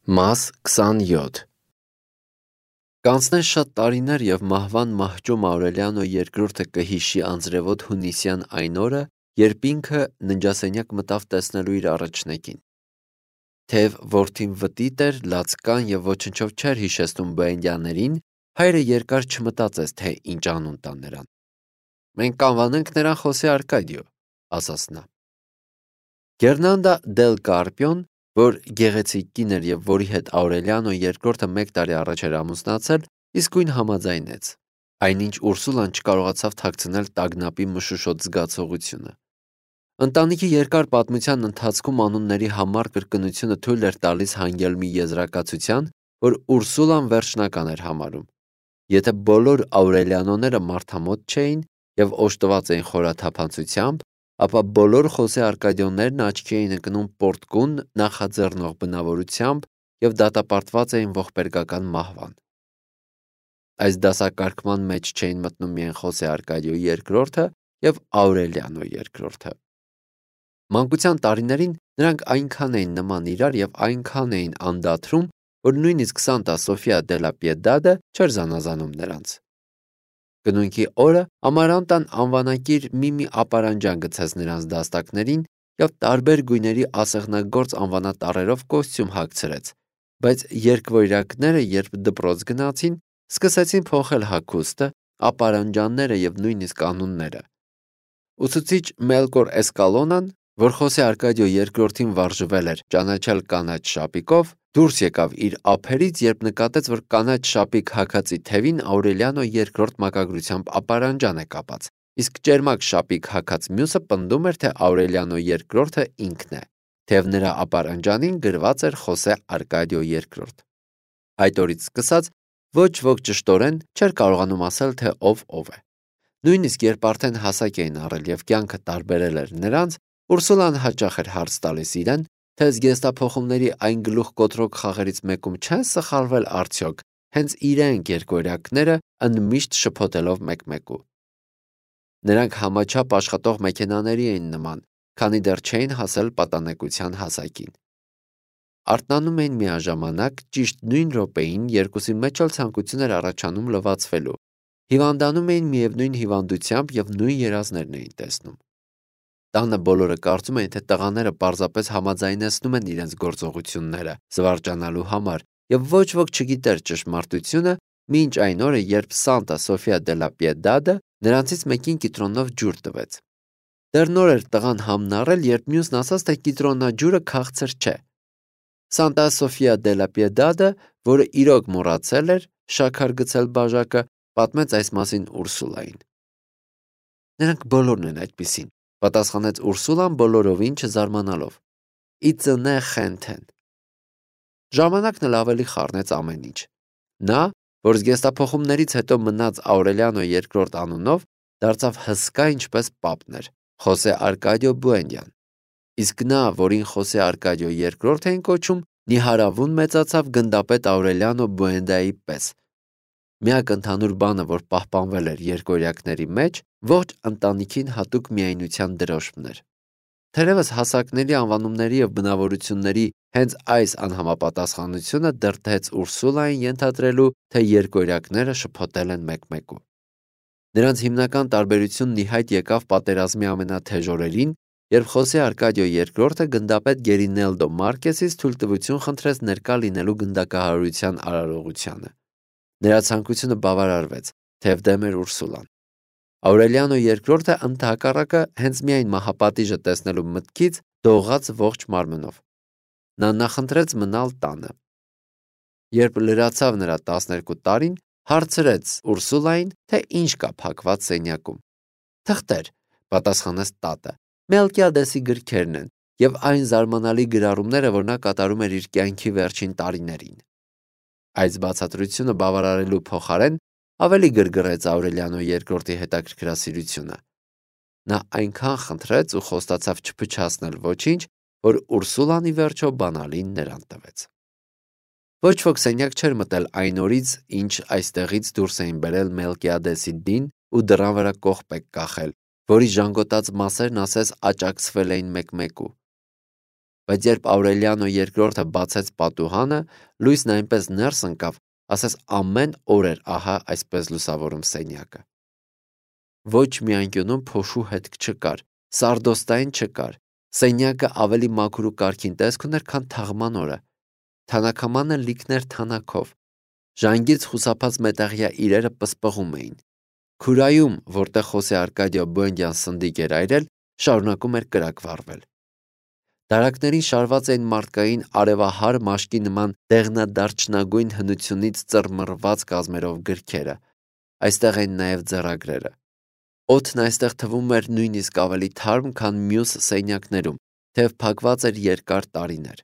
Մաս 27 Կանցնեն շատ տարիներ և մահվան մահճում Աուրելիանո երկրորդը կհիշի անձրևոտ հունիսյան այն օրը, երբ ինքը ննջասենյակ մտավ տեսնելու իր առաջնեկին։ Թեև որդին վտիտ էր, լացկան և ոչնչով չէր հիշեցնում բոյենդյաներին, հայրը երկար չմտածեց, թե ինչ անուն տա նրան։ «Մենք կանվանենք նրան Խոսե Արկադիո», ասաց նա։ Գերնանդա դել Կարպիոն, որ գեղեցիկ կին էր և որի հետ Աուրելիանո երկրորդը 1 տարի առաջ էր ամուսնացել, իսկույն համաձայնեց, այնինչ Ուրսուլան չկարողացավ թաքցնել տագնապի մշուշոտ զգացողությունը։ Ընտանիքի երկար պատմության ընթացքում անունների համառ կրկնությունը թույլ էր տալիս հանգել մի եզրակացության, որ Ուրսուլան վերջնական էր համարում։ Եթե բոլոր Աուրելիանոները մարդամոտ չէին և օժտված էին խորաթափանցությամբ, ապա բոլոր Խոսե Արկադիոններն աչքի էին ընկնում պորտկուն, նախաձեռնող բնավորությամբ և դատապարտված էին ողբերգական մահվան։ Այս դասակարգման մեջ չէին մտնում միայն Խոսե Արկադիո երկրորդը և Աուրելիանո երկրորդը։ Մանկության տարիներին նրանք այնքան էին նման իրար և այնքան էին անդադրում, որ նույնիսկ Սանտա Սոֆիա դելա Պիեդադը չէր զանազանում նրանց։ Կնունքի օրը Ամարանտան անվանակիր մի ապարանջան գցեց նրանց դաստակներին և տարբեր գույների ասեղնագործ անվանատառերով կոստյում հագցրեց, բայց երկվոյրակները, երբ դպրոց գնացին, սկսեցին փոխել հագուստը, ապարանջանները և նույնիսկ անունները։ Ուսուցիչ Մելկոր Էսկալոնան, որ Խոսե Արկադիո երկրորդին վարժվել էր ճանաչել կանաչ շապիկով, դուրս եկավ իր ափերից, երբ նկատեց, որ կանաչ շապիկ հագածի թևին Աուրելիանո երկրորդ մակագրությամբ ապարանջան է կապած, իսկ ճերմակ շապիկ հագած մյուսը պնդում էր, թե Աուրելիանո երկրորդը ինքն է, թեև նրա ապարանջանին գրված էր Խոսե Արկադիո երկրորդ։ Այդ օրից սկսած ոչ ոք ճշտորեն չէր կարողանում ասել, թե ով է։ Նույնիսկ երբ արդեն հասակ էին առել և կյանքը տարբերել էր նրանց, Ուրսուլան հաճախ էր հարց տալիս իրեն, թե զգեստափոխումների այն գլուխկոտրոկ խաղերից մեկում չեն սխալվել արդյոք հենց իրենք երկվոյրակները ընդմիշտ շփոթելով մեկմեկու։ Նրանք համաչափ աշխատող մեքենաների էին նման, քանի դեռ չէին հասել պատանեկության հասակին։ Արթնանում էին միաժամանակ, ճիշտ նույն րոպեին երկուսի մեջ էլ ցանկություն էր առաջանում լվացվելու, հիվանդանում էին միևնույն հիվանդությամբ և նույն երազներն էին տեսնում։ Տանը բոլորը կարծում էին, թե տղաները պարզապես համաձայնեցնում են իրենց գործողությունները զվարճանալու համար, և ոչ ոք չգիտեր ճշմարտությունը, մինչ այն օրը, երբ Սանտա Սոֆիա դելա Պիեդադը նրանցից մեկին կիտրոնով ջուր տվեց։ Դեռ նոր էր տղան համն առել, երբ մյուսն ասաց, թե կիտրոնաջուրը քաղցր չէ։ Սանտա Սոֆիա դելա Պիեդադը, որը իրոք մոռացել էր շաքար գցել բաժակը, պատմեց այս մասին Ուրսուլային։ Նրանք բոլորն են այդպիսին, պատասխանեց Ուրսուլան բոլորովին չզարմանալով։ Իծնե խենթեն։ Ժամանակն էլ ավելի խառնեց ամեն ինչ։ Նա, որ զգեստափոխումներից հետո մնաց Աուրելիանո երկրորդ անունով, դարձավ հսկա ինչպես պապն էր, Խոսե Արկադիո Բուենդյան։ Իսկ նա, որին Խոսե Արկադիո երկրորդ էին կոչում, նիհարավուն մեծացավ գնդապետ Աուրելիանո Բուենդայի պես։ Միակ ընդհանուր բանը, որ պահպանվել էր երկվոյրակների մեջ, ողջ ընտանիքին հատուկ միայնության դրոշմն էր։ Թերևս հասակների անվանումների և բնավորությունների հենց այս անհամապատասխանությունը դրդեց Ուրսուլային ենթադրելու, թե երկվոյրակները շփոթել են մեկմեկու։ Նրանց հիմնական տարբերությունն ի հայտ եկավ պատերազմի ամենաթեժ օրերին, երբ Խոսե Արկադիո երկրորդը գնդապետ Գերինելդո Մարկեսից թույլտվություն խնդրեց ներկա լինելու գնդակահարության արարողությանը։ Նրա ցանկությունը բավարարվեց, թեև դեմ էր Ուրսուլան։ Աուրելիանո երկրորդը ընդհակառակը հենց միայն մահապատիժը տեսնելու մտքից դողաց ողջ մարմնով։ Նա նախընտրեց մնալ տանը։ Երբ լրացավ նրա 12 տարին, հարցրեց Ուրսուլային, թե ինչ կա փակված սենյակում։ Թղթեր, պատասխանեց տատը, Մելկիադեսի գրքերն են և այն զարմանալի գրառումները, որ նա կատարում էր իր կյանքի վերջին տարիներին։ Այս բացատրությունը բավարարելու փոխարեն ավելի գրգռեց Աուրելիանո երկրորդի հետաքրքրասիրությունը։ Նա այնքան խնդրեց ու խոստացավ չփչացնել ոչինչ, որ Ուրսուլան ի վերջո բանալին նրան տվեց։ Ոչ ոք սենյակ չէր մտել այն օրից, ինչ այստեղից դուրս էին բերել Մելկիադեսի դին ու դռան վրա կողպեկ կախել, որի ժանգոտած մասերն ասես աջակցվել էին մեկմեկու։ բայց երբ Աուրելիանո II բացեց պատուհանը, լույսն այնպես ներս ընկավ, ասես ամեն օր էր ահա այսպես լուսավորում սենյակը։ Ոչ մի անկյունում փոշու հետք չկար, սարդոստային չկար, սենյակը ավելի մաքուր ու կարգին տեսք ուներ, քան թաղման օրը։ Թանաքամանը լիքն էր թանաքով, ժանգից խուսափած մետաղյա իրերը պսպղում էին։ Քուրայում, որտեղ Խոսե Արկադիո Բուենդյան սնդիկ էր այրել, շարունակում էր կրակ վառվել։ Դարակներին շարված էին մարդկային արևահար մաշկի նման դեղնադարչնագույն հնությունից ծռմռված կազմերով գրքերը, այստեղ էին նաև ձեռագրերը։ Օդն այստեղ թվում էր նույնիսկ ավելի թարմ, քան մյուս սենյակներում, թեև փակված էր երկար տարիներ։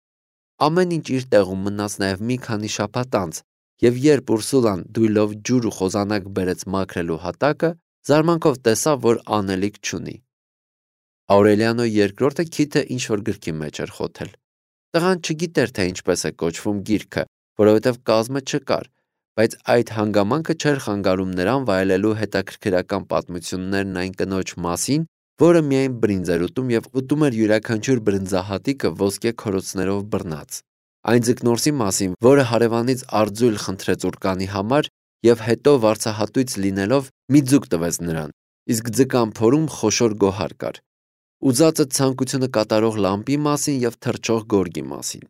Ամեն ինչ իր տեղում մնաց նաև մի քանի շաբաթ անց, եւ երբ Ուրսուլան դույլով ջուր ու խոզանակ բերեց մաքրելու հատակը, զարմանքով տեսավ, որ անելիք չունի։ Աուրելիանո II քիթը ինչ-որ գրքի մեջ էր խոթել։ Տղան չգիտեր, թե ինչպես է կոչվում գիրքը, որովհետև կազմը չկար, բայց այդ հանգամանքը չէր խանգարում նրան վայելելու հետաքրքրական պատմություններն այն կնոջ մասին, որը միայն բրինձ էր ուտում եւ ուտում էր յուրաքանչյուր բրինձահատիկը ոսկե քորոցներով բռնած։ Այն ձկնորսի մասին, որը հարևանից արձույլ խնդրեց ուրկանի համար եւ հետո վարձահատույց լինելով մի ձուկ տվեց նրան, իսկ ձկան փորում խոշոր գոհար կար։ Ուզածը ցանկությունը կատարող լամպի մասին եւ թռչող գորգի մասին։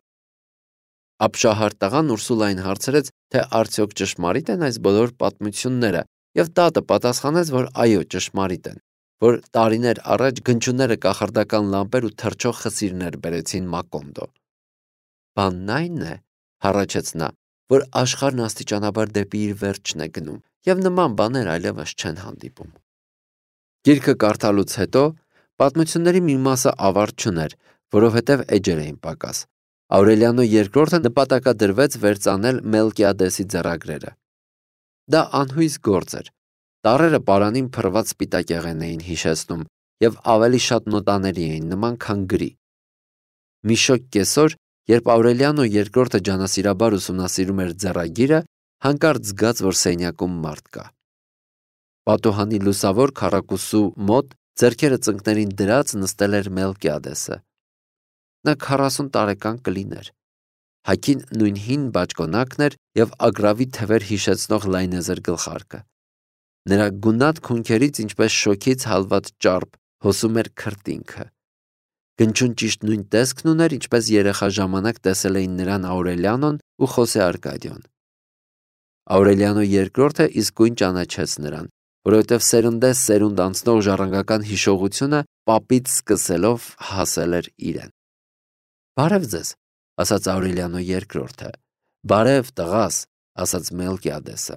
Ապշահար տղան Ուրսուլային հարցրեց, թե արդյոք ճշմարիտ են այս բոլոր պատմությունները, եւ տատը պատասխանեց, որ այո, ճշմարիտ են, որ տարիներ առաջ գնչուները կախարդական լամպեր ու թռչող խսիրներ բերեցին Մակոնդո։ Բանն այն է, հառաչեց նա, որ աշխարհն աստիճանաբար դեպի իր վերջն է գնում, եւ նման բաներ այլևս չեն հանդիպում։ Գիրքը կարդալուց հետո պատմությունների մի մասը ավարտ չուներ, որովհետև էջեր էին պակաս։ Աուրելիանո II նպատակադրվեց վերծանել Մելկիադեսի ձեռագրերը։ Դա անհույս գործ էր։ Տառերը պարանին փռված սպիտակեղեն էին հիշեցնում եւ ավելի շատ նոտաների էին նման, քան գրի։ Մի շոգ կեսօր, երբ Աուրելիանո II ջանասիրաբար ուսումնասիրում էր ձեռագիրը, հանկարծ զգաց, որ սենյակում մարդ կա։ Պատուհանի լուսավոր քառակուսու մոտ ձեռքերը ծնկներին դրած նստել էր Մելկիադեսը։ Նա 40 տարեկան կլիներ։ Հագին նույն հին բաճկոնակն էր եւ ագռավի թևեր հիշեցնող լայնեզր գլխարկը։ Նրա գունատ քունքերից ինչպես շոգից հալված ճարպ հոսում էր քրտինքը։ Գնչուն ճիշտ նույն տեսքն ուներ, ինչպես երեխա ժամանակ տեսել էին նրան Աուրելիանոն ու Խոսե Արկադիոն։ Աուրելիանո II իսկույն ճանաչեց նրան, որովհետև սերնդես սերունդ անցնող ժառանգական հիշողությունը պապից սկսելով հասել էր իրեն։ «Բարև ձեզ», ասաց Աուրելիանո II։ «Բարև, տղաս», ասաց Մելկիադեսը։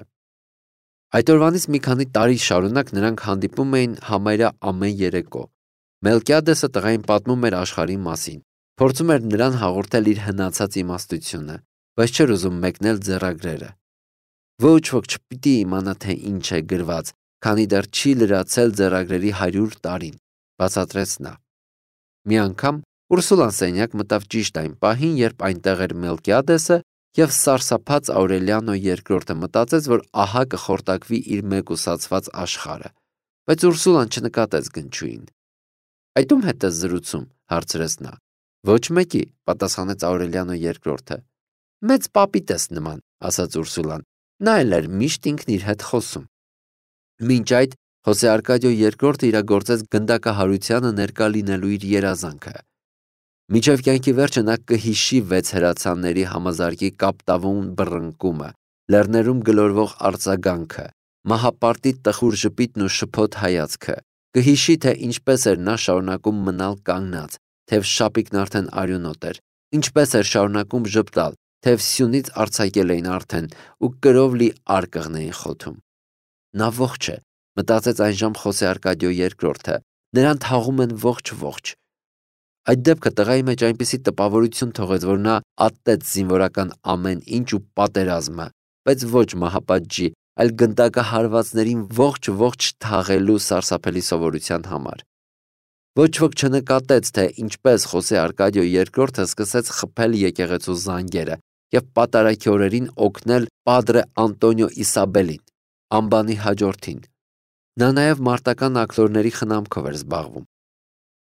Այդ օրվանից մի քանի տարի շարունակ նրանք հանդիպում էին համարյա ամեն երեկո։ Մելկիադեսը տղային պատմում էր աշխարհի մասին, փորձում էր նրան հաղորդել իր հնացած իմաստությունը, բայց չէր ուզում մեկնել ձեռագրերը։ Ոչ ոք չպիտի իմանա, թե ինչ է գրված, քանի դեռ չի լրացել ձեռագրերի 100 տարին, բացատրեց նա։ Մի անգամ Ուրսուլան սենյակ մտավ ճիշտ այն պահին, երբ այնտեղ էր Մելկիադեսը, եւ սարսափած Աուրելիանո II մտածեց, որ ահա կխորտակվի իր մեկուսացված աշխարհը, բայց Ուրսուլան չնկատեց գնչուին։ «Այդ ում հետ ես զրուցում», հարցրեց նա։ «Ոչ մեկի», պատասխանեց Աուրելիանո II։ «Մեծ պապիտ ես նման», ասաց Ուրսուլան։ Նա էլ էր միշտ ինքն իր հետ խոսում։ Մինչ այդ Խոսե Արկադիո II իրագործեց գնդակահարությանը ներկա լինելու իր երազանքը։ Մինչև կյանքի վերջը նա կհիշի 6 հրացանների համազարգի կապտավուն բռնկումը, լեռներում գլորվող արձագանքը, մահապարտի տխուր ժպիտն ու շփոթ հայացքը, կհիշի, թե ինչպես էր նա շարունակում մնալ կանգնած, թեև շապիկն արդեն արյունոտ էր, ինչպես էր շարունակում ժպտալ, թեև սյունից արձակել էին արդեն ու կրով լի արկղն էին խոթում։ Նա ողջ է, մտածեց այնժամ Խոսե Արկադիո II, նրան թաղում են ողջ։ Այդ դեպքը տղայի մեջ այնպիսի տպավորություն թողեց, որ նա ատեց զինվորական ամեն ինչ ու պատերազմը, բայց ոչ մահապատժի, այլ գնդակահարվածներին ողջ թաղելու սարսափելի սովորության համար։ Ոչ ոք չնկատեց, թե ինչպես Խոսե Արկադիո II սկսեց խփել եկեղեցու զանգերը եւ պատարագի օրերին օգնել Падրե Անտոնիո Իսաբելին, անբանի հաջորդին։ Նա նաև մարտական աքլորների խնամքով էր զբաղվում։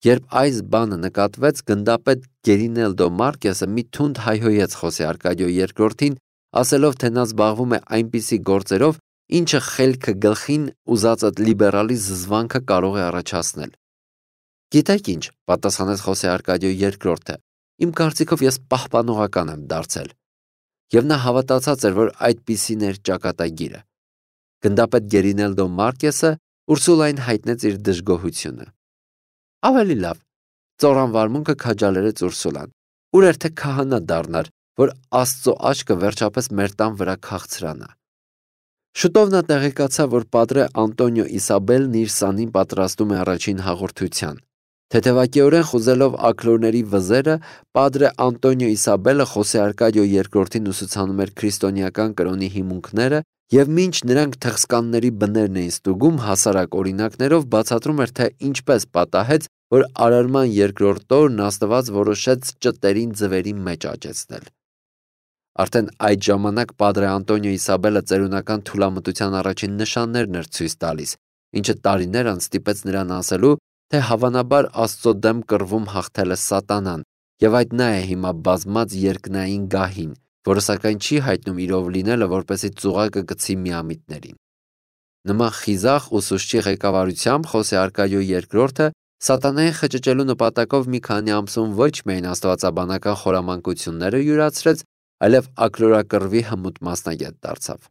Երբ այս բանը նկատվեց, գնդապետ Գերինելդո Մարկեսը մի թունդ հայհոյեց Խոսե Արկադիո II-ին, ասելով, թե նա զբաղվում է այնպիսի գործերով, ինչը խելքը գլխին ուզածդ լիբերալի զզվանքը կարող է առաջացնել։ Գիտեք ինչ, պատասխանեց Խոսե Արկադիո II-ը, իմ կարծիքով ես պահպանողական եմ դարձել։ Եվ նա հավատացած էր, որ այդպիսին էր ճակատագիրը։ Գնդապետ Գերինելդո Մարկեսը Ուրսուլային հայտնեց իր դժգոհությունը։ Ավելի լավ, ծորան վարմունքը քաջալերեց Ուրսուլան, ուր էր թե քահանա դառնար, որ Աստծո աչքը վերջապես մեր տան վրա քաղցրանա։ Շուտով նա տեղեկացավ, որ Պատրե Անտոնիո Իսաբելն իր սանին պատրաստում է առաջին հաղորդության։ Թեթևակիորեն խուզելով աքլորների վզերը, Պատրե Անտոնիո Իսաբելը Խոսե Արկադիո II-ին ուսուցանում էր քրիստոնեական կրոնի հիմունքները եւ մինչ նրանք թղսկանների բներն էին ստուգում, հասարակ օրինակներով բացատրում էր, թե ինչպես պատահեց, որ Արարման երկրորդ օրն Աստված որոշեց ճտերին ձվերի մեջ աճեցնել։ Արդեն այդ ժամանակ Պատրե Անտոնիո Իսաբելը ծերունական թուլամտության առաջին նշաններն էր ցույց տալիս, ինչը տարիներ անց ստիպեց նրան ասելու, թե հավանաբար Աստծո դեմ կռվում հաղթել է Սատանան, եւ այդ նա է հիմա բազմած երկնային գահին, որը սակայն չի հայտնում իրով լինելը, որպեսզի ծուղակը գցի միամիտներին։ Նման խիզախ ուսուցչի ղեկավարությամբ Խոսե Արկադիո II-ը Սատանային խճճելու նպատակով մի քանի ամսում ոչ միայն աստվածաբանական խորամանկությունները յուրացրեց, այլև աքլորակռվի հմուտ մասնագետ դարձավ։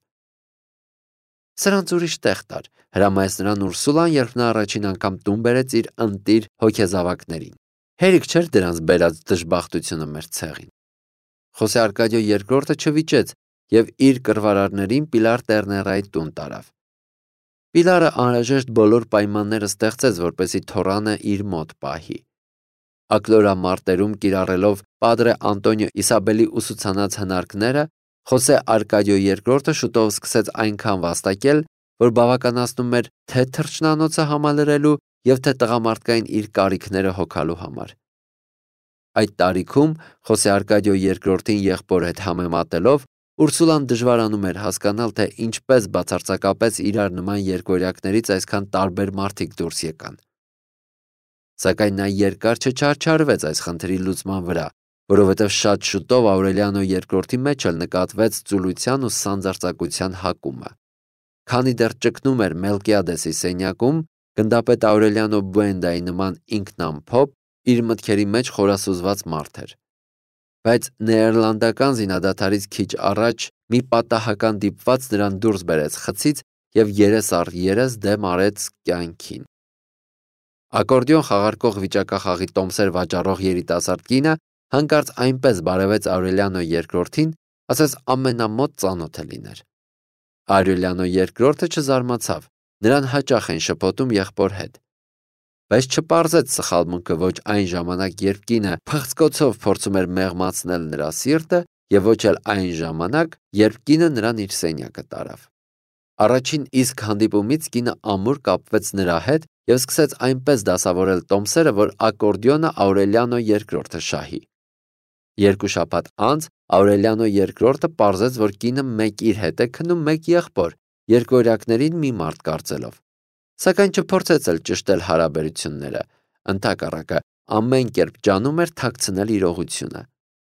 Սրանց ուրիշ տեղ տար, հրամայեց նրան Ուրսուլան, երբ նա առաջին անգամ տուն բերեց իր ընտիր հոգեզավակներին։ Հերիք չէր դրանց բերած դժբախտությունը մեր ցեղին։ Խոսե Արկադիո II-ը չվիճեց եւ իր կռվարարներին Պիլար Տերներայի տուն տարավ։ Պիլարը անհրաժեշտ բոլոր պայմանները ստեղծեց, որպեսզի թոռանը իր մոտ պահի։ Աքլորամարտերում կիրառելով Պատրե Անտոնիո Իսաբելի ուսուցանած հնարքները, Խոսե Արկադիո II-ը շուտով սկսեց այնքան վաստակել, որ բավականացնում էր թե թռչնանոցը համալրելու եւ թե տղամարդկային իր կարիքները հոգալու համար։ Այդ տարիքում Խոսե Արկադիո II-ին եղբոր հետ համեմատելով Ուրսուլան դժվարանում էր հասկանալ, թե ինչպես բացարձակապես իրար նման երկորյակներից այսքան տարբեր մարդիկ դուրս եկան։ Սակայն նա երկար չչարչարվեց այս խնդրի լուծման վրա, որովհետև շատ շուտով Աուրելիանո II-ի մեջ էլ նկատվեց ծուլության ու սանձարձակության հակումը։ Քանի դեռ ճգնում էր Մելկիադեսի սենյակում, գնդապետ Աուրելիանո Բուենդայի նման ինքնամփոփ, իր մտքերի մեջ խորասուզված մարդ էր։ Բայց նեերլանդական զինադադարից քիչ առաջ մի պատահական դիպված նրան դուրս բերեց խցից եւ երես առ երես դեմ արեց կյանքին։ Ակորդեոն խաղարկող վիճակախաղի տոմսեր վաճառող երիտասարդ կինը հանկարծ այնպես բարևեց Աուրելիանո II-ին, ասես ամենամոտ ծանոթը լիներ։ Աուրելիանո II-ը չզարմացավ, նրան հաճախ են շփոթում եղբոր հետ։ Բայց չպարզեց սխալմունքը ոչ այն ժամանակ, երբ կինը փղծկոցով փորձում էր մեղմացնել նրա սիրտը, եւ ոչ էլ այն ժամանակ, երբ կինը նրան իր սենյակը տարավ։ Առաջին իսկ հանդիպումից կինը ամուր կապվեց նրա հետ եւ սկսեց այնպես դասավորել տոմսերը, որ ակորդեոնը Աուրելիանո II-ը շահի։ Երկու շաբաթ անց Աուրելիանո II-ը պարզեց, որ կինը մեկ իր հետ է քնում, մեկ եղբոր, երկորյակներին մի մարդ կարծելով։ Սակայն չփորձեց էլ ճշտել հարաբերությունները, ընդհակառակը ամեն կերպ ջանում էր թաքցնել իրողությունը։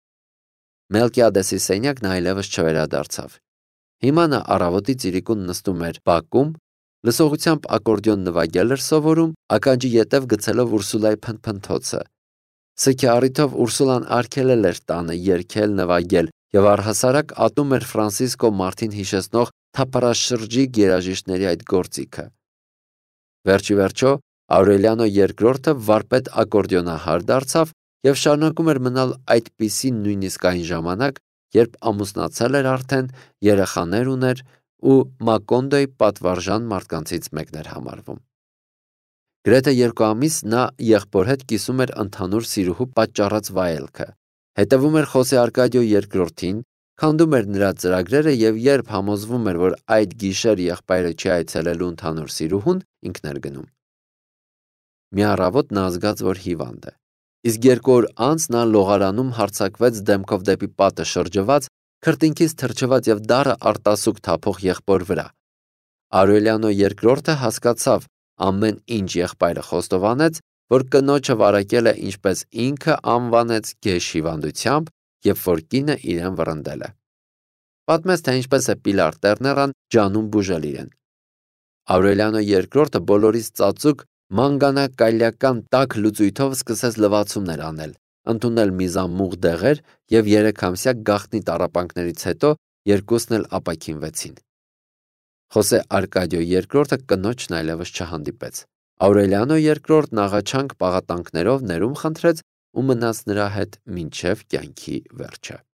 Մելկիադեսի սենյակն այլևս չվերադարձավ։ Հիմա նա առավոտի ծիրիկուն նստում էր բակում, լսողությամբ ակորդեոն նվագել էր սովորում, ականջի ետև գցելով Ուրսուլայի փնթփնթոցը։ Սքի առիթով Ուրսուլան արգելել էր տանը երգել, նվագել եւ առհասարակ ատում էր Ֆրանսիսկո Մարտին հիշեցնող թափառաշրջիկ երաժիշտների այդ գործիքը։ Վերջի վերջո Աուրելիանո II-ը վարպետ ակորդեոնահար դարձավ եւ շարունակում էր մնալ այդպիսի նույնիսկ այն ժամանակ, երբ ամուսնացել էր արդեն, երեխաներ ուներ ու Մակոնդոյի պատվարժան մարդկանցից մեկն էր համարվում։ Գրեթե 2 ամիս նա եղբոր հետ կիսում էր ընդհանուր սիրուհու պատճառած վայելքը, հետևում էր Խոսե Արկադիո II-ին, քանդում էր նրա ծրագրերը եւ երբ համոզվում էր, որ այդ գիշեր եղբայրը չի այցելելու ընդհանուր սիրուհուն, ինքն էր գնում։ Մի առավոտ նա զգաց, որ հիվանդ է։ Իսկ 2 օր անց նա լողարանում հարձակվեց դեմքով դեպի պատը շրջված, քրտինքից թրջված եւ դառը արտասուք թափող եղբոր վրա։ Աուրելիանո II-ը հասկացավ ամեն ինչ եղբայրը խոստովանեց որ կնոջը վարակել է ինչպես ինքը անվանեց գեշ հիվանդությամբ և որ կինը իրեն վռնդել է։ Պատմեց, թե ինչպես է Պիլար Տերներան ջանում բուժել իրեն։ Աուրելիանո II բոլորից ծածուկ մանգանակալյական տաք լուծույթով սկսեց լվացումներ անել, ընդունել միզամուղ դեղեր և 3-ամսյա գաղտնի տառապանքներից հետո երկուսն էլ ապաքինվեցին։ Խոսե Արկադիո II կնոջն այլևս չհանդիպեց։ Աուրելիանո II աղաչանք պաղատանքներով ներում խնդրեց ու մնաց նրա հետ մինչև կյանքի վերջը։